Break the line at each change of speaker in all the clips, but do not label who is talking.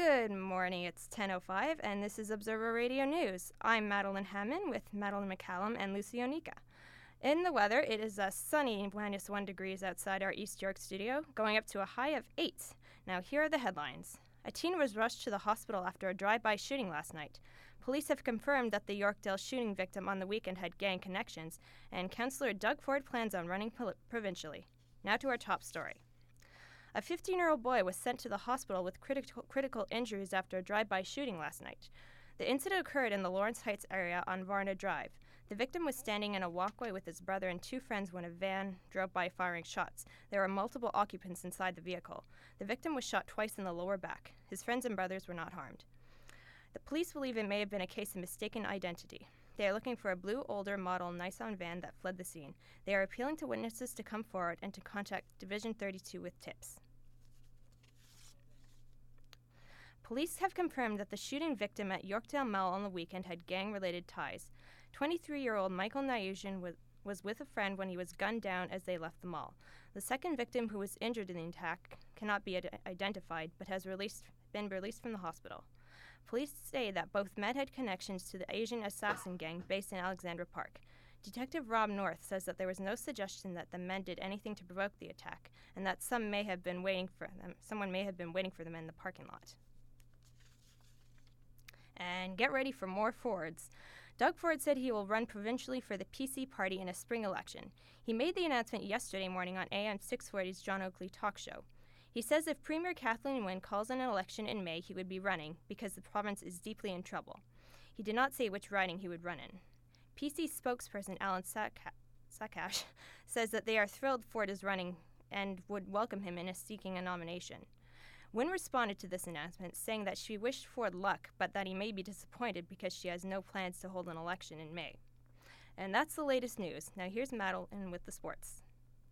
Good morning, it's 10:05, and this is Observer Radio News. I'm Madeline Hammond with Madeline McCallum and Lucy Onika. In the weather, it is a sunny -1 degrees outside our East York studio, going up to a high of 8. Now here are the headlines. A teen was rushed to the hospital after a drive-by shooting last night. Police have confirmed that the Yorkdale shooting victim on the weekend had gang connections, and Councillor Doug Ford plans on running provincially. Now to our top story. A 15-year-old boy was sent to the hospital with critical injuries after a drive-by shooting last night. The incident occurred in the Lawrence Heights area on Varna Drive. The victim was standing in a walkway with his brother and 2 friends when a van drove by firing shots. There were multiple occupants inside the vehicle. The victim was shot twice in the lower back. His friends and brothers were not harmed. The police believe it may have been a case of mistaken identity. They are looking for a blue older model Nissan van that fled the scene. They are appealing to witnesses to come forward and to contact Division 32 with tips. Police have confirmed that the shooting victim at Yorkdale Mall on the weekend had gang-related ties. 23-year-old Michael Nyusian was with a friend when he was gunned down as they left the mall. The second victim, who was injured in the attack, cannot be identified, but has been released from the hospital. Police say that both men had connections to the Asian assassin gang based in Alexandra Park. Detective Rob North says that there was no suggestion that the men did anything to provoke the attack, and that someone may have been waiting for them in the parking lot. And get ready for more Fords. Doug Ford said he will run provincially for the PC party in a spring election. He made the announcement yesterday morning on AM 640's John Oakley talk show. He says if Premier Kathleen Wynne calls an election in May, he would be running because the province is deeply in trouble. He did not say which riding he would run in. PC spokesperson Alan Sakash says that they are thrilled Ford is running and would welcome him in seeking a nomination. Wynne responded to this announcement, saying that she wished Ford luck, but that he may be disappointed because she has no plans to hold an election in May. And that's the latest news. Now here's Madeline with the sports.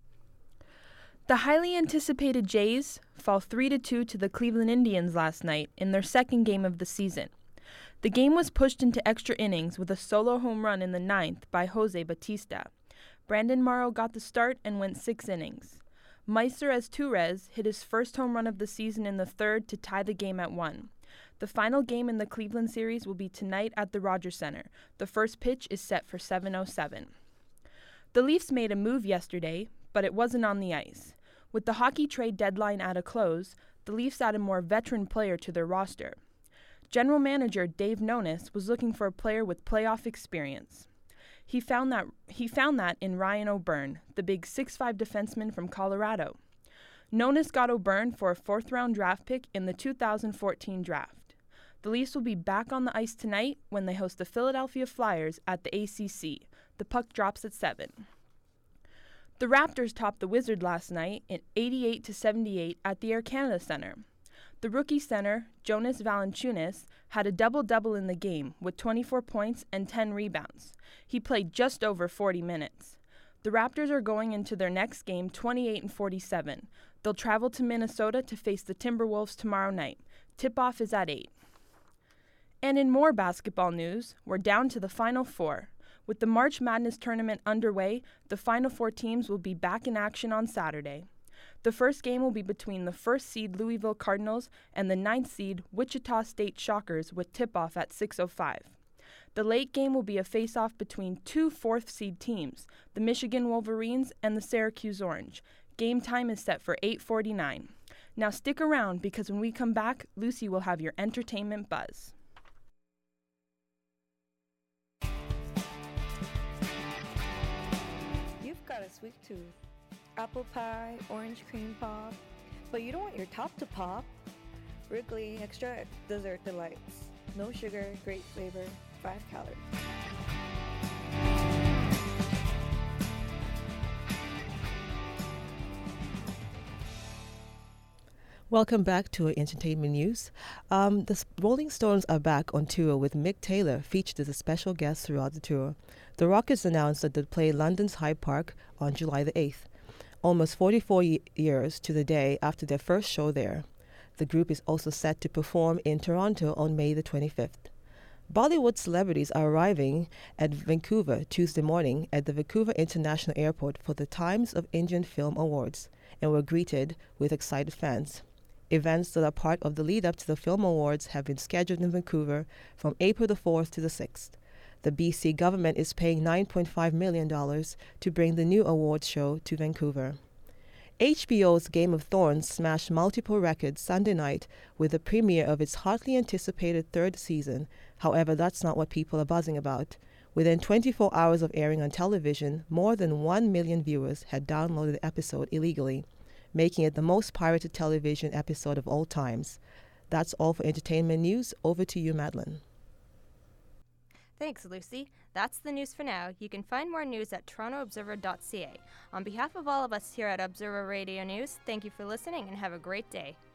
The highly anticipated Jays fall 3-2 to the Cleveland Indians last night in their second game of the season. The game was pushed into extra innings with a solo home run in the 9th by Jose Bautista. Brandon Morrow got the start and went 6 innings. Meister Torres hit his first home run of the season in the 3rd to tie the game at 1. The final game in the Cleveland series will be tonight at the Rogers Center. The first pitch is set for 7:07. The Leafs made a move yesterday, but it wasn't on the ice. With the hockey trade deadline at a close, the Leafs added a more veteran player to their roster. General manager Dave Nonis was looking for a player with playoff experience. He found that in Ryan O'Byrne, the big 6'5" defenseman from Colorado. Nonis got O'Byrne for a 4th-round draft pick in the 2014 draft. The Leafs will be back on the ice tonight when they host the Philadelphia Flyers at the ACC. The puck drops at 7. The Raptors topped the Wizards last night in 88-78 at the Air Canada Centre. The rookie center, Jonas Valanciunas, had a double-double in the game with 24 points and 10 rebounds. He played just over 40 minutes. The Raptors are going into their next game 28-47. They'll travel to Minnesota to face the Timberwolves tomorrow night. Tip-off is at 8. And in more basketball news, we're down to the Final Four. With the March Madness tournament underway, the Final Four teams will be back in action on Saturday. The first game will be between the 1st seed Louisville Cardinals and the 9th seed Wichita State Shockers with tip-off at 6:05. The late game will be a face-off between 2 4th seed teams, the Michigan Wolverines and the Syracuse Orange. Game time is set for 8:49. Now stick around because when we come back, Lucy will have your entertainment buzz.
You've got a sweet tooth. Apple pie, orange cream pop, but you don't want your top to pop. Wrigley Extra Dessert Delights. No sugar, great flavor, 5 calories.
Welcome back to our entertainment news. The Rolling Stones are back on tour with Mick Taylor featured as a special guest throughout the tour. The Rockets announced that they'll play London's Hyde Park on July the 8th. Almost 44 years to the day after their first show there. The group is also set to perform in Toronto on May the 25th. Bollywood celebrities are arriving at Vancouver Tuesday morning at the Vancouver International Airport for the Times of Indian Film Awards and were greeted with excited fans. Events that are part of the lead-up to the Film Awards have been scheduled in Vancouver from April the 4th to the 6th. The BC government is paying $9.5 million to bring the new awards show to Vancouver. HBO's Game of Thrones smashed multiple records Sunday night with the premiere of its hotly anticipated third season. However, that's not what people are buzzing about. Within 24 hours of airing on television, more than 1 million viewers had downloaded the episode illegally, making it the most pirated television episode of all times. That's all for entertainment news. Over to you, Madeline.
Thanks, Lucy. That's the news for now. You can find more news at torontoobserver.ca. On behalf of all of us here at Observer Radio News, thank you for listening and have a great day.